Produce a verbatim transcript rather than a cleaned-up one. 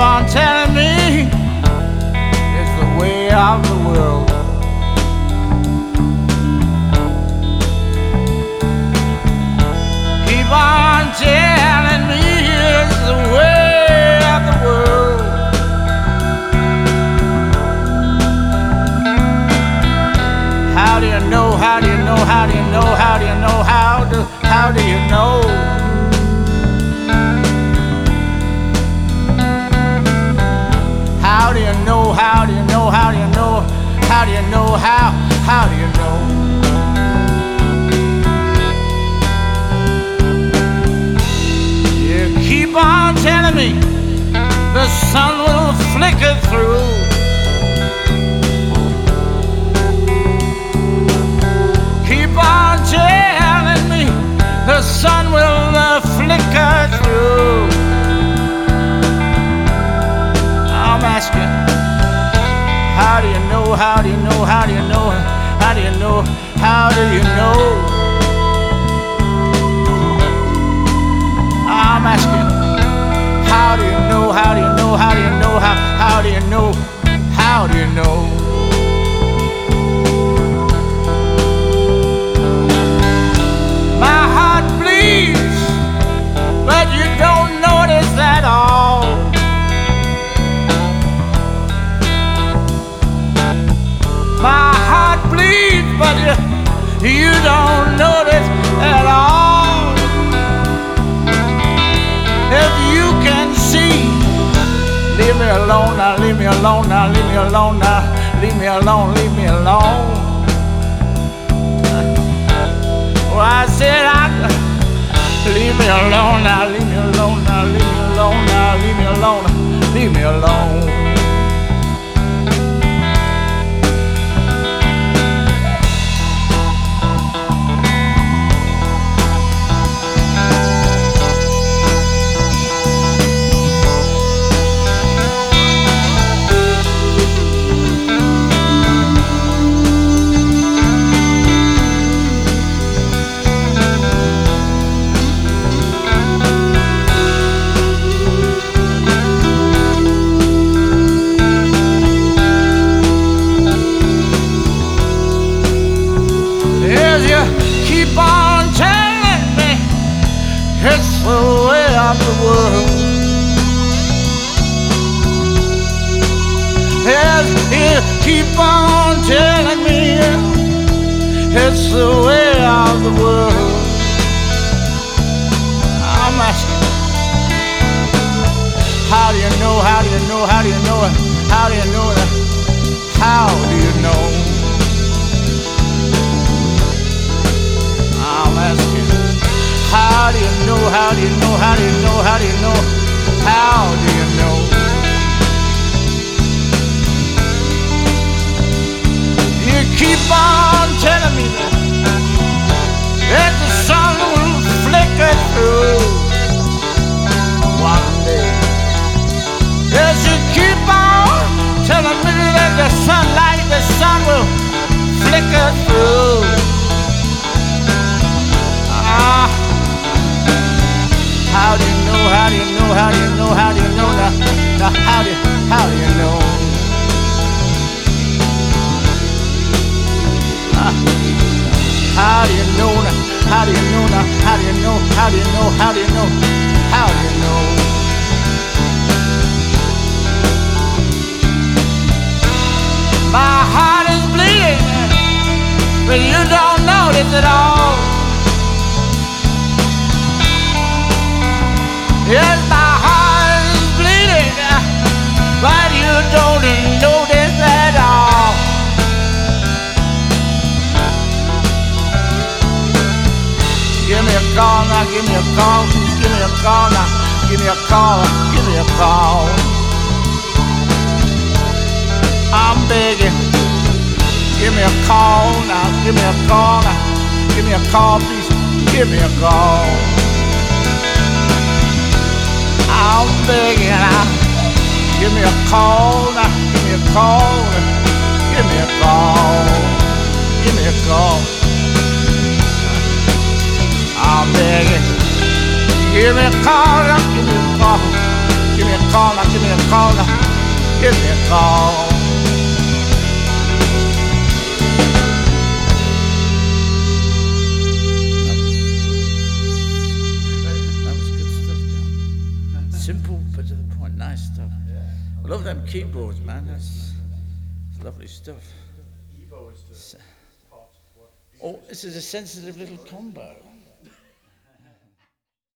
on telling me it's the way of the world. Keep on telling me it's the way of the world. How do you know, how do you know, how do you know, how do you know, how do, how do you know? How do you know, how do you know, how do you know, how do you know, how, how do you know? You keep on telling me the sun will flicker through. Keep on telling me the sun will uh, flicker through. I'm asking, how do you know, how do you know, how do you know, how do you know, how do you know? I'm asking, how do you know, how do you know, how do you know, how, how do you know, how do you know? My heart bleeds, but you don't notice at all. My heart bleeds, but you, you don't notice at all. If you can see, leave me alone now, leave me alone now, leave me alone now, leave me alone, leave me alone. Well, I said I leave me alone now, leave me alone now, leave me alone now, leave me alone, leave me alone. Keep on telling me it's the way of the world. Yes, you keep on telling me it's the way of the world. I'm asking, how do you know, how do you know, how do you know, how do you know, how do you know? I'm asking, how do you know, how do you know, how do you know, how do you know, how do you know? You keep on telling me that the sun will flicker through one day. Yes, you keep on telling me that the sunlight, the sun will flicker through. Ah, how do you know, how do you know, how do you know, how do you know, now, now how do, how do you know? Ah, how do you know, now, how do you know, now, how do you know, how do you know, how do you know, how do you know? My heart is bleeding, but you don't notice it all. Yes, my heart is bleeding, but you don't notice at all. Give me a call now, give me a call, give me a call now, give me a call, give me a call. I'm begging, give me a call now, give me a call now, give me a call, please, give me a call. I'm begging now, give me a call now, give me a call, give me a call, give me a call. I'm begging, give me a call now, give me a call, give me a call now, give me a call now, give me a call. That was good stuff, John. Simple but to the point, nice stuff. I love them keyboards, man. That's, that's lovely stuff. Oh, this is a sensitive little combo.